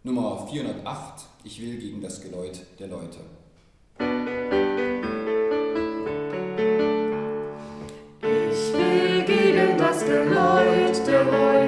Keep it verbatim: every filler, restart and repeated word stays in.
Nummer vierhundertacht, ich will gegen das Geläut der Leute. Ich will gegen das Geläut der Leute.